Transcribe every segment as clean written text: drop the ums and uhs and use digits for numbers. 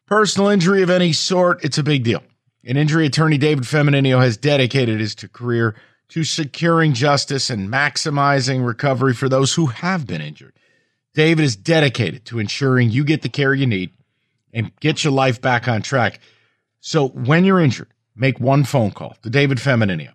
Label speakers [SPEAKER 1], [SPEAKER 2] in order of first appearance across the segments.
[SPEAKER 1] Personal injury of any sort, it's a big deal. And injury attorney David Feminino has dedicated his career to securing justice and maximizing recovery for those who have been injured. David is dedicated to ensuring you get the care you need and get your life back on track. So when you're injured, make one phone call to David Feminino,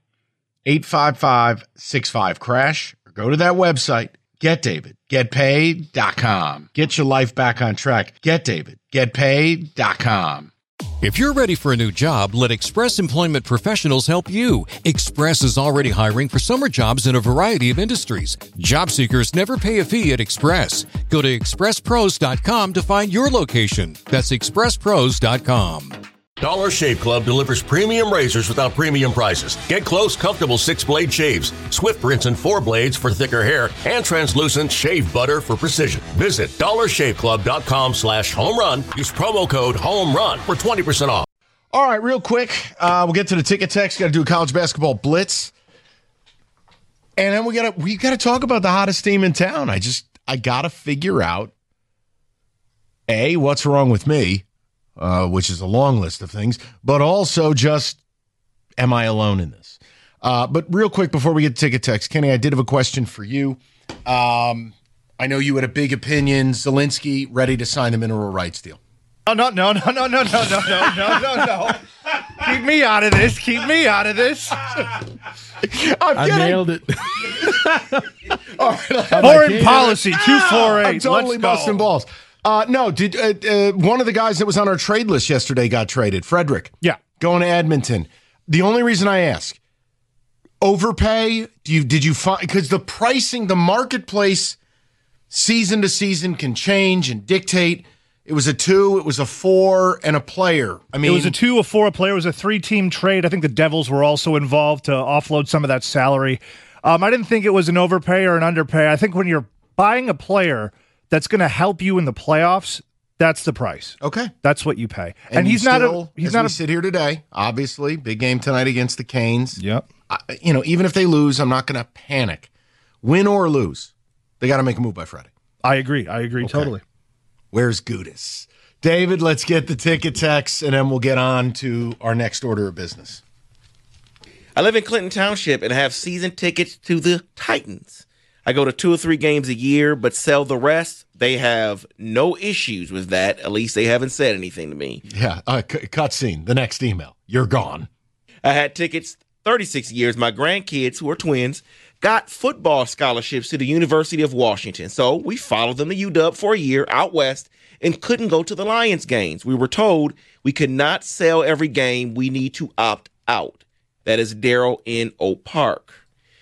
[SPEAKER 1] 855-65-CRASH, or go to that website, GetDavidGetPaid.com. Get your life back on track. GetDavidGetPaid.com.
[SPEAKER 2] If you're ready for a new job, let Express Employment Professionals help you. Express is already hiring for summer jobs in a variety of industries. Job seekers never pay a fee at Express. Go to expresspros.com to find your location. That's expresspros.com.
[SPEAKER 3] Dollar Shave Club delivers premium razors without premium prices. Get close, comfortable 6-blade shaves, swift rinse and 4 blades for thicker hair, and translucent shave butter for precision. Visit dollarshaveclub.com/home run. Use promo code HOME RUN for 20% off.
[SPEAKER 1] All right, real quick, we'll get to the ticket text. Got to do a college basketball blitz, and then we gotta talk about the hottest team in town. I gotta figure out what's wrong with me. Which is a long list of things, but also just, am I alone in this? But real quick, before we get to ticket text, Kenny, I did have a question for you. I know you had a big opinion. Zelensky ready to sign the mineral rights deal.
[SPEAKER 4] Oh, no. Keep me out of this.
[SPEAKER 5] I nailed it.
[SPEAKER 1] All right,
[SPEAKER 4] Foreign policy, 248.
[SPEAKER 1] I'm totally busting balls. No, did one of the guys that was on our trade list yesterday got traded? Frederick.
[SPEAKER 4] Yeah.
[SPEAKER 1] Going to Edmonton. The only reason I ask, overpay? Did you find, because the pricing, the marketplace season to season can change and dictate. It was a 2, it was a 4, and a player. I mean,
[SPEAKER 4] it was a 2, a 4, a player. It was a 3-team trade. I think the Devils were also involved to offload some of that salary. I didn't think it was an overpay or an underpay. I think when you're buying a player that's going to help you in the playoffs, that's the price.
[SPEAKER 1] Okay.
[SPEAKER 4] That's what you pay.
[SPEAKER 1] And he's not we sit here today, obviously, big game tonight against the Canes.
[SPEAKER 4] Yep.
[SPEAKER 1] Even if they lose, I'm not going to panic. Win or lose, they got to make a move by Friday.
[SPEAKER 4] I agree totally.
[SPEAKER 1] Where's Gudis? David, let's get the ticket text, and then we'll get on to our next order of business.
[SPEAKER 6] I live in Clinton Township and have season tickets to the Titans. I go to 2 or 3 games a year, but sell the rest. They have no issues with that. At least they haven't said anything to me.
[SPEAKER 1] Yeah, cutscene, the next email. You're gone.
[SPEAKER 6] I had tickets 36 years. My grandkids, who are twins, got football scholarships to the University of Washington. So we followed them to UW for a year out west and couldn't go to the Lions games. We were told we could not sell every game. We need to opt out. That is Daryl in Oak Park.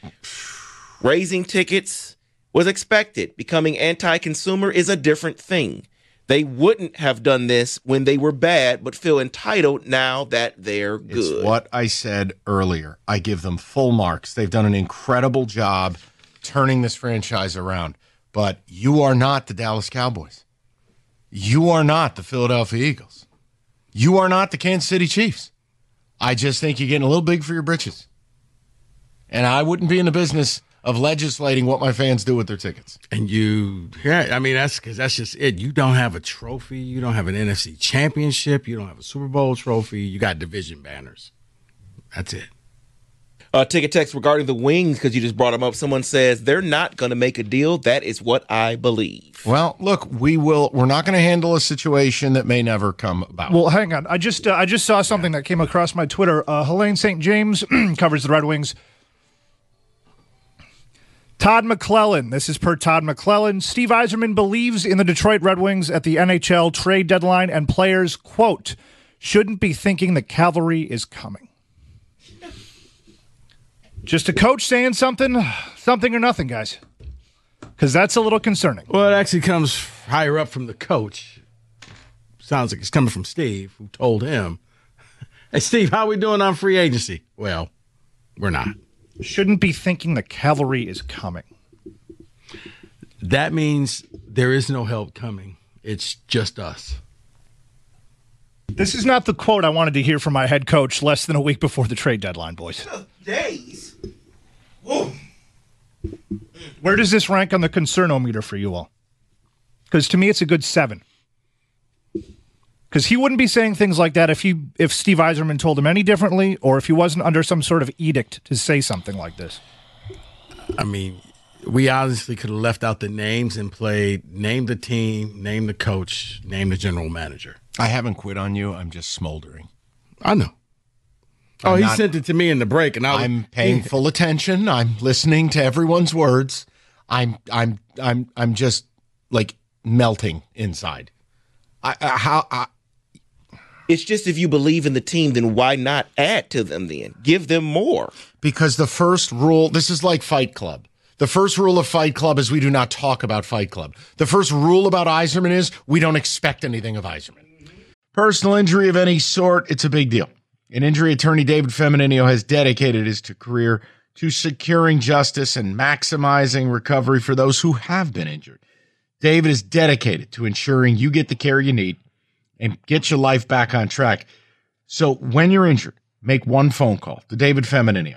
[SPEAKER 6] Raising tickets was expected. Becoming anti-consumer is a different thing. They wouldn't have done this when they were bad, but feel entitled now that they're good.
[SPEAKER 1] It's what I said earlier. I give them full marks. They've done an incredible job turning this franchise around. But you are not the Dallas Cowboys. You are not the Philadelphia Eagles. You are not the Kansas City Chiefs. I just think you're getting a little big for your britches. And I wouldn't be in the business of legislating what my fans do with their tickets.
[SPEAKER 5] And that's because that's just it. You don't have a trophy. You don't have an NFC championship. You don't have a Super Bowl trophy. You got division banners. That's it.
[SPEAKER 6] Ticket text regarding the Wings, because you just brought them up. Someone says they're not going to make a deal. That is what I believe.
[SPEAKER 1] Well, look, we're not going to handle a situation that may never come about.
[SPEAKER 4] Well, hang on. I just saw something that came across my Twitter. Helene St. James covers the Red Wings. Todd McClellan. This is per Todd McClellan. Steve Yzerman believes in the Detroit Red Wings at the NHL trade deadline, and players, quote, shouldn't be thinking the cavalry is coming. Just a coach saying something or nothing, guys. Because that's a little concerning.
[SPEAKER 5] Well, it actually comes higher up from the coach. Sounds like it's coming from Steve, who told him, hey, Steve, how we doing on free agency? Well, we're not.
[SPEAKER 4] Shouldn't be thinking the cavalry is coming.
[SPEAKER 5] That means there is no help coming. It's just us.
[SPEAKER 4] This is not the quote I wanted to hear from my head coach less than a week before the trade deadline, boys.
[SPEAKER 6] Days. Whoa.
[SPEAKER 4] Where does this rank on the concernometer for you all? Because to me, it's a good 7. Because he wouldn't be saying things like that if Steve Yzerman told him any differently, or if he wasn't under some sort of edict to say something like this.
[SPEAKER 5] I mean, we obviously could have left out the names and played name the team, name the coach, name the general manager.
[SPEAKER 1] I haven't quit on you. I'm just smoldering.
[SPEAKER 5] I know. He sent it to me in the break, and
[SPEAKER 1] I'm paying full attention. I'm listening to everyone's words. I'm just like melting inside.
[SPEAKER 6] It's just if you believe in the team, then why not add to them then? Give them more.
[SPEAKER 1] Because the first rule, this is like Fight Club. The first rule of Fight Club is we do not talk about Fight Club. The first rule about Yzerman is we don't expect anything of Yzerman. Personal injury of any sort, it's a big deal. An injury attorney, David Feminino, has dedicated his career to securing justice and maximizing recovery for those who have been injured. David is dedicated to ensuring you get the care you need and get your life back on track. So when you're injured, make one phone call to David Feminino,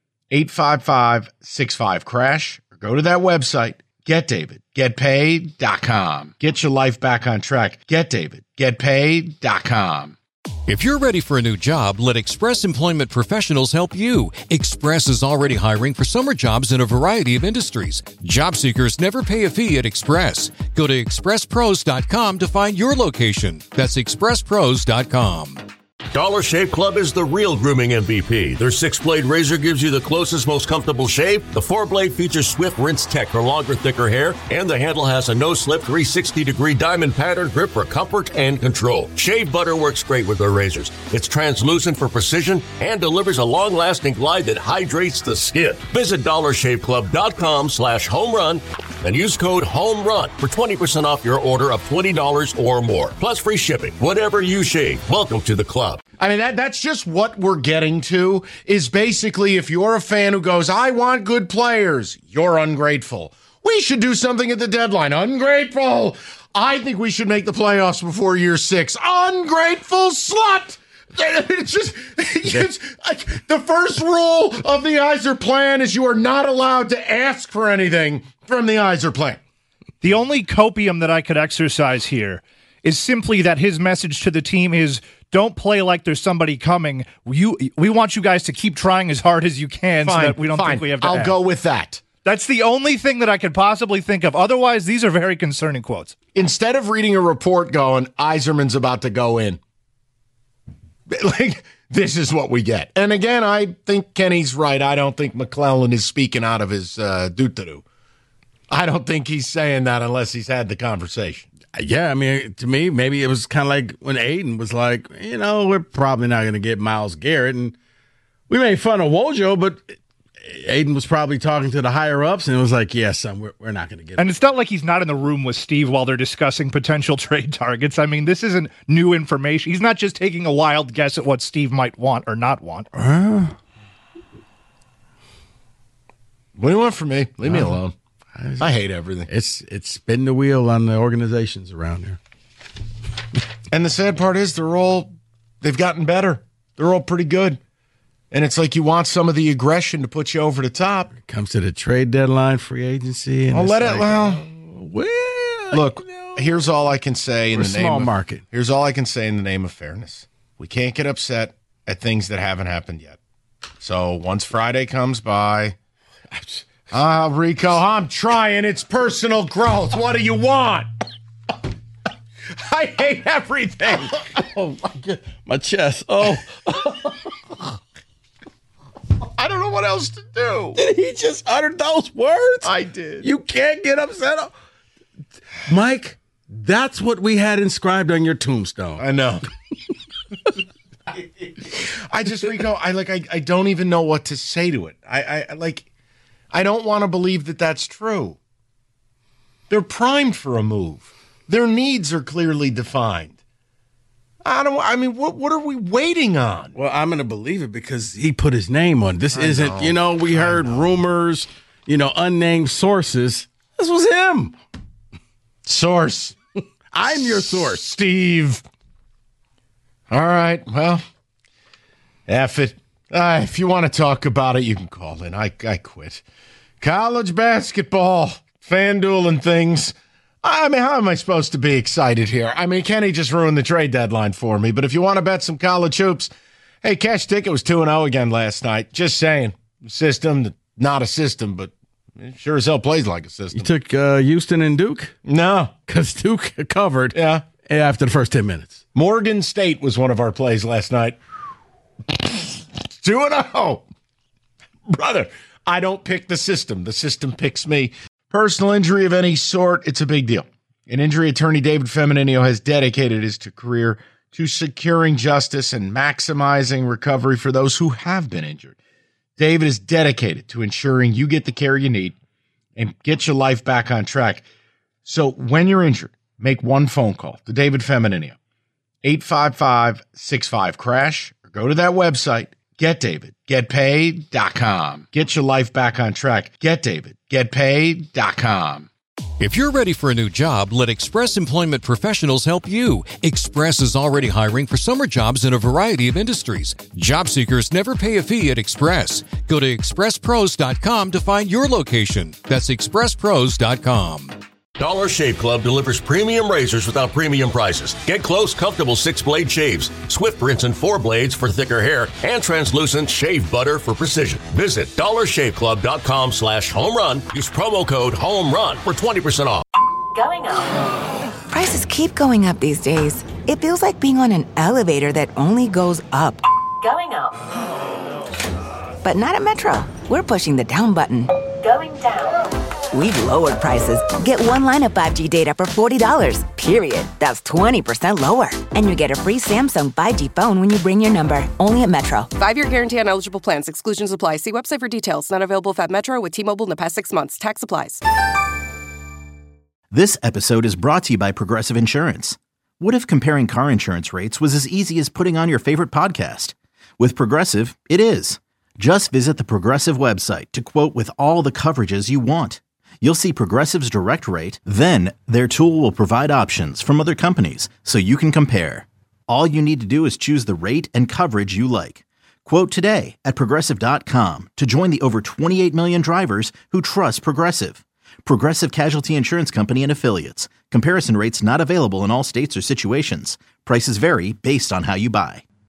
[SPEAKER 1] 855-65-CRASH, or go to that website, GetDavid.GetPaid.com. Get your life back on track. GetDavid.GetPaid.com.
[SPEAKER 2] If you're ready for a new job, let Express Employment Professionals help you. Express is already hiring for summer jobs in a variety of industries. Job seekers never pay a fee at Express. Go to expresspros.com to find your location. That's expresspros.com.
[SPEAKER 3] Dollar Shave Club is the real grooming MVP. Their 6-blade razor gives you the closest, most comfortable shave. The 4-blade features Swift Rinse Tech for longer, thicker hair, and the handle has a no-slip 360-degree diamond pattern grip for comfort and control. Shave butter works great with their razors. It's translucent for precision and delivers a long-lasting glide that hydrates the skin. Visit dollarshaveclub.com/homerun and use code HOMERUN for 20% off your order of $20 or more. Plus free shipping. Whatever you shave, welcome to the club.
[SPEAKER 1] I mean, that's just what we're getting to, is basically if you're a fan who goes, I want good players, you're ungrateful. We should do something at the deadline. Ungrateful. I think we should make the playoffs before year 6. Ungrateful slut. It's like the first rule of the Yzer plan is you are not allowed to ask for anything from the Yzer plan.
[SPEAKER 4] The only copium that I could exercise here is simply that his message to the team is, don't play like there's somebody coming. We want you guys to keep trying as hard as you can so that we don't think we have to
[SPEAKER 1] I'll go with that.
[SPEAKER 4] That's the only thing that I could possibly think of. Otherwise, these are very concerning quotes.
[SPEAKER 1] Instead of reading a report going, Yzerman's about to go in, like, this is what we get. And again, I think Kenny's right. I don't think McClellan is speaking out of his doo-doo. I don't think he's saying that unless he's had the conversation.
[SPEAKER 5] Yeah, I mean, to me, maybe it was kind of like when Aiden was like, we're probably not going to get Myles Garrett. And we made fun of Wojo, but Aiden was probably talking to the higher-ups, and it was like, yeah, son, we're not going to get him.
[SPEAKER 4] And it's not like he's not in the room with Steve while they're discussing potential trade targets. I mean, this isn't new information. He's not just taking a wild guess at what Steve might want or not want.
[SPEAKER 1] What do you want from me? Leave me alone. I hate everything.
[SPEAKER 5] It's spin the wheel on the organizations around here.
[SPEAKER 1] And the sad part is they've gotten better. They're all pretty good. And it's like you want some of the aggression to put you over the top.
[SPEAKER 5] It comes to the trade deadline, free agency. And
[SPEAKER 1] look, here's all I can say in the name
[SPEAKER 5] small market.
[SPEAKER 1] Here's all I can say in the name of fairness. We can't get upset at things that haven't happened yet. So once Friday comes by, Rico, I'm trying. It's personal growth. What do you want? I hate everything.
[SPEAKER 5] Oh, my God. My chest. Oh.
[SPEAKER 1] I don't know what else to do.
[SPEAKER 5] Did he just utter those words?
[SPEAKER 1] I did.
[SPEAKER 5] You can't get upset. Mike, that's what we had inscribed on your tombstone.
[SPEAKER 1] I know. Rico, I don't even know what to say to it. I don't want to believe that that's true. They're primed for a move. Their needs are clearly defined. What are we waiting on?
[SPEAKER 5] Well, I'm going to believe it because he put his name on it. This isn't, we heard rumors, unnamed sources. This was him.
[SPEAKER 1] Source.
[SPEAKER 5] I'm your source.
[SPEAKER 1] Steve. All right, well, F it. If you want to talk about it, you can call in. I quit. College basketball, FanDuel and things. I mean, how am I supposed to be excited here? I mean, Kenny just ruined the trade deadline for me. But if you want to bet some college hoops, hey, Cash Ticket was 2-0 again last night. Just saying. System, not a system, but it sure as hell plays like a system.
[SPEAKER 5] You took Houston and Duke?
[SPEAKER 1] No.
[SPEAKER 5] Because Duke covered
[SPEAKER 1] after
[SPEAKER 5] the first 10 minutes.
[SPEAKER 1] Morgan State was one of our plays last night. 2-0. Brother, I don't pick the system. The system picks me. Personal injury of any sort, it's a big deal. An injury attorney, David Feminino, has dedicated his career to securing justice and maximizing recovery for those who have been injured. David is dedicated to ensuring you get the care you need and get your life back on track. So when you're injured, make one phone call to David Feminino, 855-65-CRASH, or go to that website, GetDavid.GetPaid.com. Get your life back on track. GetDavid.GetPaid.com.
[SPEAKER 2] If you're ready for a new job, let Express Employment Professionals help you. Express is already hiring for summer jobs in a variety of industries. Job seekers never pay a fee at Express. Go to expresspros.com to find your location. That's expresspros.com.
[SPEAKER 3] Dollar Shave Club delivers premium razors without premium prices. Get close, comfortable 6-blade shaves, swift rinse and 4 blades for thicker hair, and translucent shave butter for precision. Visit dollarshaveclub.com/home run. Use promo code HOMERUN for 20% off.
[SPEAKER 7] Going up. Prices keep going up these days. It feels like being on an elevator that only goes up. Going up. But not at Metro. We're pushing the down button. Going down. We've lowered prices. Get one line of 5G data for $40, period. That's 20% lower. And you get a free Samsung 5G phone when you bring your number. Only at Metro.
[SPEAKER 8] 5-year guarantee on eligible plans. Exclusions apply. See website for details. Not available if at Metro with T-Mobile in the past 6 months. Tax applies.
[SPEAKER 9] This episode is brought to you by Progressive Insurance. What if comparing car insurance rates was as easy as putting on your favorite podcast? With Progressive, it is. Just visit the Progressive website to quote with all the coverages you want. You'll see Progressive's direct rate, then their tool will provide options from other companies so you can compare. All you need to do is choose the rate and coverage you like. Quote today at Progressive.com to join the over 28 million drivers who trust Progressive. Progressive Casualty Insurance Company and Affiliates. Comparison rates not available in all states or situations. Prices vary based on how you buy.